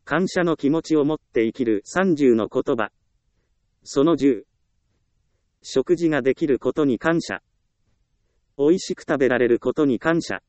感謝の気持ちを持って生きる30の言葉。その10。食事ができることに感謝。美味しく食べられることに感謝。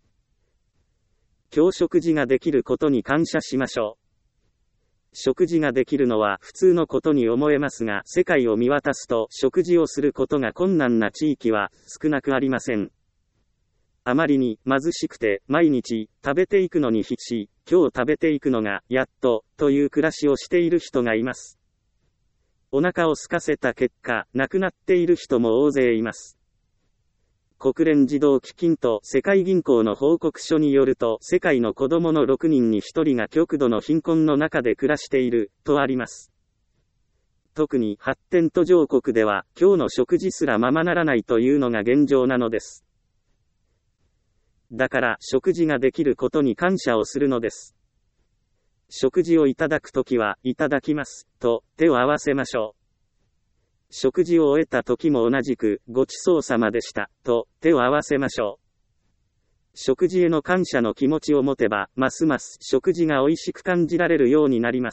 今日食事ができることに感謝しましょう。食事ができるのは普通のことに思えますが、世界を見渡すと食事をすることが困難な地域は少なくありません。あまりに貧しくて毎日食べていくのに必死、今日食べていくのがやっとという暮らしをしている人がいます。お腹を空かせた結果、亡くなっている人も大勢います。国連児童基金と世界銀行の報告書によると、世界の子供の6人に1人が極度の貧困の中で暮らしている、とあります。特に発展途上国では、今日の食事すらままならないというのが現状なのです。だから、食事ができることに感謝をするのです。食事をいただくときは、いただきます、と手を合わせましょう。食事を終えた時も同じく、ごちそうさまでした、と手を合わせましょう。食事への感謝の気持ちを持てば、ますます食事が美味しく感じられるようになります。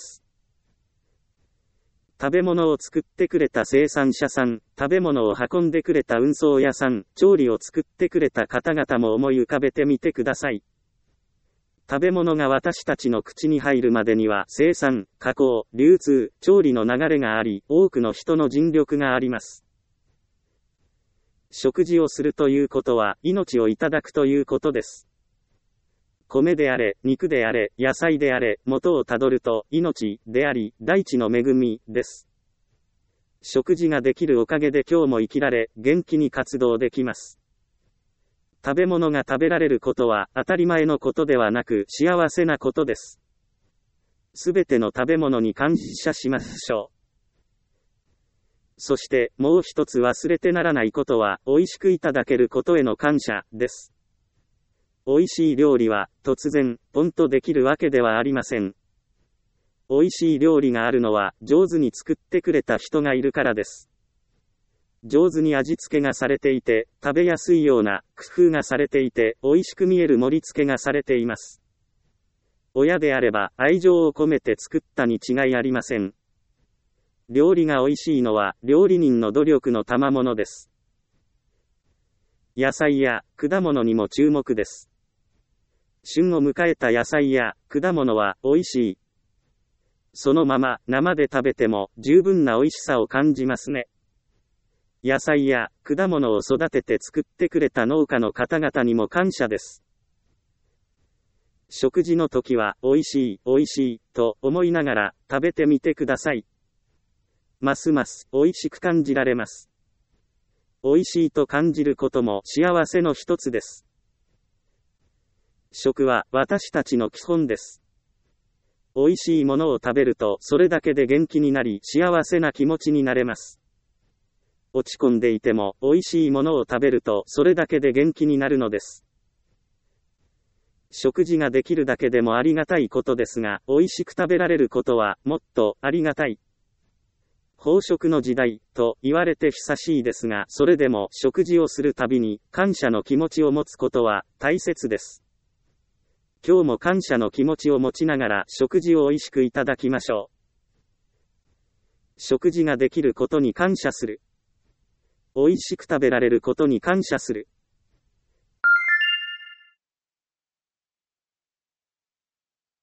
食べ物を作ってくれた生産者さん、食べ物を運んでくれた運送屋さん、調理を作ってくれた方々も思い浮かべてみてください。食べ物が私たちの口に入るまでには生産、加工、流通、調理の流れがあり、多くの人の尽力があります。食事をするということは、命をいただくということです。米であれ、肉であれ、野菜であれ、元をたどると、命であり、大地の恵みです。食事ができるおかげで今日も生きられ、元気に活動できます。食べ物が食べられることは当たり前のことではなく幸せなことです。すべての食べ物に感謝しましょう。そしてもう一つ忘れてならないことは美味しくいただけることへの感謝です。美味しい料理は突然ポンとできるわけではありません。美味しい料理があるのは上手に作ってくれた人がいるからです。上手に味付けがされていて、食べやすいような工夫がされていて、美味しく見える盛り付けがされています。親であれば愛情を込めて作ったに違いありません。料理が美味しいのは料理人の努力の賜物です。野菜や果物にも注目です。旬を迎えた野菜や果物は美味しい。そのまま生で食べても十分な美味しさを感じますね。野菜や果物を育てて作ってくれた農家の方々にも感謝です。食事の時は美味しい、美味しい、と思いながら食べてみてください。ますます美味しく感じられます。美味しいと感じることも幸せの一つです。食は私たちの基本です。美味しいものを食べるとそれだけで元気になり幸せな気持ちになれます。落ち込んでいても美味しいものを食べるとそれだけで元気になるのです。食事ができるだけでもありがたいことですが、美味しく食べられることはもっとありがたい。飽食の時代と言われて久しいですが、それでも食事をするたびに感謝の気持ちを持つことは大切です。今日も感謝の気持ちを持ちながら食事を美味しくいただきましょう。食事ができることに感謝する。美味しく食べられることに感謝する。